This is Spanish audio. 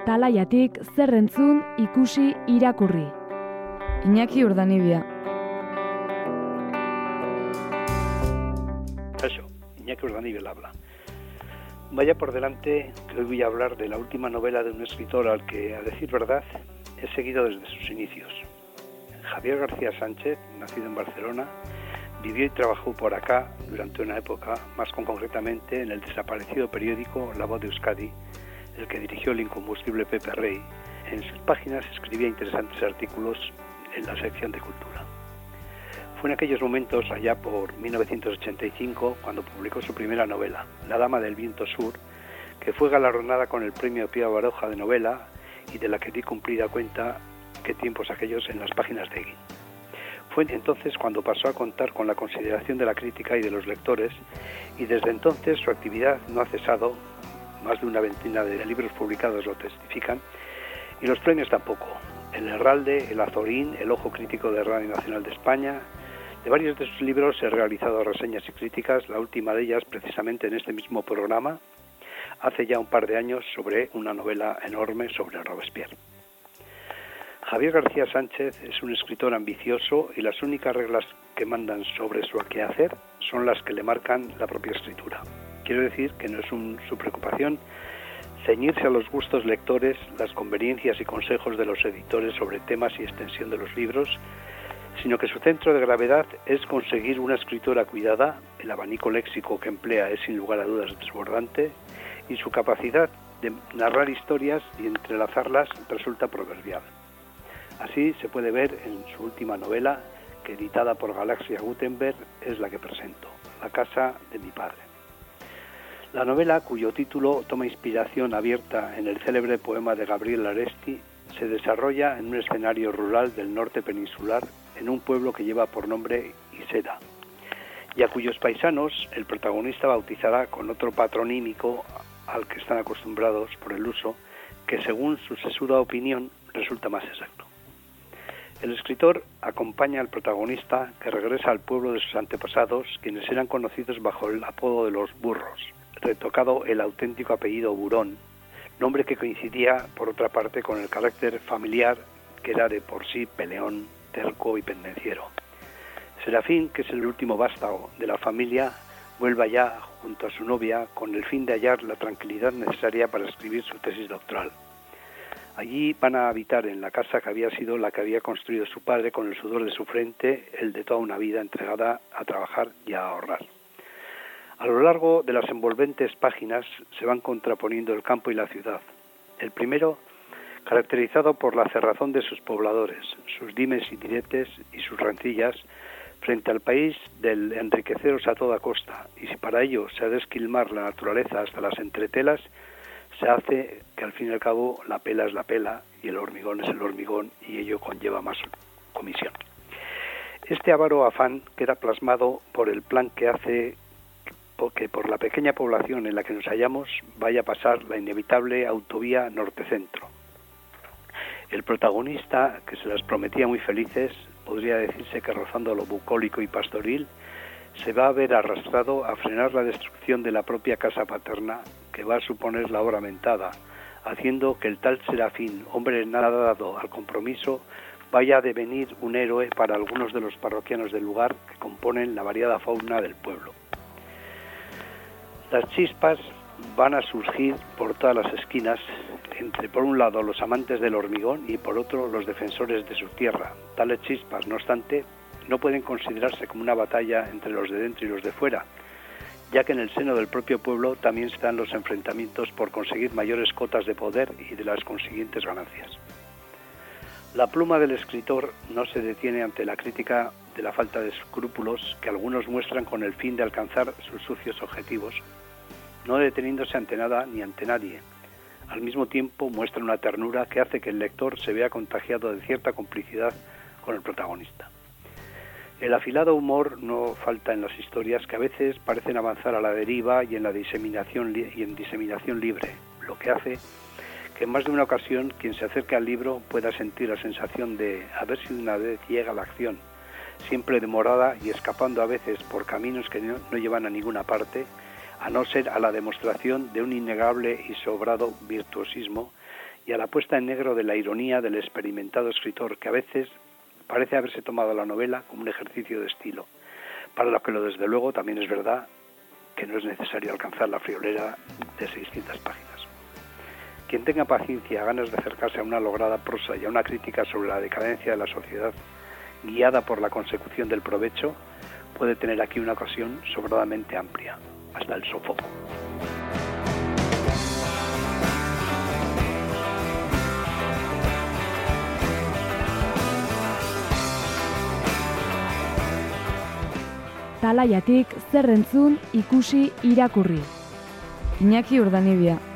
talaiatik zer entzun, ikusi, irakurri. Iñaki Urdanibia. Eso, Iñaki Urdanibia habla. Vaya por delante que hoy voy a hablar de la última novela de un escritor al que, a decir verdad, he seguido desde sus inicios. Javier García Sánchez, nacido en Barcelona, vivió y trabajó por acá durante una época, más concretamente en el desaparecido periódico La Voz de Euskadi, el que dirigió el incombustible Pepe Rey. En sus páginas escribía interesantes artículos en la sección de cultura. Fue en aquellos momentos, allá por 1985, cuando publicó su primera novela, La Dama del Viento Sur, que fue galardonada con el premio Pío Baroja de novela y de la que di cumplida cuenta qué tiempos aquellos en las páginas de Egin. Fue entonces cuando pasó a contar con la consideración de la crítica y de los lectores, y desde entonces su actividad no ha cesado. Más de una veintena de libros publicados lo testifican, y los premios tampoco. El Herralde, el Azorín, el Ojo Crítico de Radio Nacional de España. De varios de sus libros he realizado reseñas y críticas, la última de ellas precisamente en este mismo programa, hace ya un par de años, sobre una novela enorme sobre Robespierre. Javier García Sánchez es un escritor ambicioso y las únicas reglas que mandan sobre su quehacer son las que le marcan la propia escritura. Quiero decir que no es su preocupación ceñirse a los gustos lectores, las conveniencias y consejos de los editores sobre temas y extensión de los libros, sino que su centro de gravedad es conseguir una escritura cuidada, el abanico léxico que emplea es sin lugar a dudas desbordante, y su capacidad de narrar historias y entrelazarlas resulta proverbial. Así se puede ver en su última novela, que editada por Galaxia Gutenberg es la que presento, La casa de mi padre. La novela, cuyo título toma inspiración abierta en el célebre poema de Gabriel Aresti, se desarrolla en un escenario rural del norte peninsular, en un pueblo que lleva por nombre Iseda, y a cuyos paisanos el protagonista bautizará con otro patronímico al que están acostumbrados por el uso, que según su sesuda opinión resulta más exacto. El escritor acompaña al protagonista, que regresa al pueblo de sus antepasados, quienes eran conocidos bajo el apodo de los burros, retocado el auténtico apellido Burón, nombre que coincidía, por otra parte, con el carácter familiar, que era de por sí peleón, terco y pendenciero. Serafín, que es el último vástago de la familia, vuelve allá junto a su novia con el fin de hallar la tranquilidad necesaria para escribir su tesis doctoral. Allí van a habitar en la casa que había sido la que había construido su padre con el sudor de su frente, el de toda una vida entregada a trabajar y a ahorrar. A lo largo de las envolventes páginas se van contraponiendo el campo y la ciudad. El primero, caracterizado por la cerrazón de sus pobladores, sus dimes y diretes y sus rencillas, frente al país del enriqueceros a toda costa, y si para ello se ha de esquilmar la naturaleza hasta las entretelas, se hace que al fin y al cabo la pela es la pela y el hormigón es el hormigón, y ello conlleva más comisión. Este avaro afán queda plasmado por el plan que hace que por la pequeña población en la que nos hallamos vaya a pasar la inevitable autovía norte-centro. El protagonista, que se las prometía muy felices, podría decirse que rozando lo bucólico y pastoril, se va a ver arrastrado a frenar la destrucción de la propia casa paterna, que va a suponer la obra mentada, haciendo que el tal Serafín, hombre nada dado al compromiso, vaya a devenir un héroe para algunos de los parroquianos del lugar que componen la variada fauna del pueblo. Las chispas van a surgir por todas las esquinas, entre por un lado los amantes del hormigón y por otro los defensores de su tierra. Tales chispas, no obstante, no pueden considerarse como una batalla entre los de dentro y los de fuera, ya que en el seno del propio pueblo también se dan los enfrentamientos por conseguir mayores cotas de poder y de las consiguientes ganancias. La pluma del escritor no se detiene ante la crítica de la falta de escrúpulos que algunos muestran con el fin de alcanzar sus sucios objetivos, no deteniéndose ante nada ni ante nadie. Al mismo tiempo muestra una ternura que hace que el lector se vea contagiado de cierta complicidad con el protagonista. El afilado humor no falta en las historias, que a veces parecen avanzar a la deriva y en diseminación libre, lo que hace que en más de una ocasión quien se acerque al libro pueda sentir la sensación de haber sido una vez llega a la acción, siempre demorada y escapando a veces por caminos que no llevan a ninguna parte, a no ser a la demostración de un innegable y sobrado virtuosismo y a la puesta en negro de la ironía del experimentado escritor que a veces parece haberse tomado la novela como un ejercicio de estilo, para lo que desde luego también es verdad que no es necesario alcanzar la friolera de 600 páginas. Quien tenga paciencia, ganas de acercarse a una lograda prosa y a una crítica sobre la decadencia de la sociedad, guiada por la consecución del provecho, puede tener aquí una ocasión sobradamente amplia, hasta el sofoco. Talaiatik zer entzun, ikusi, irakurri. Iñaki Urdanibia.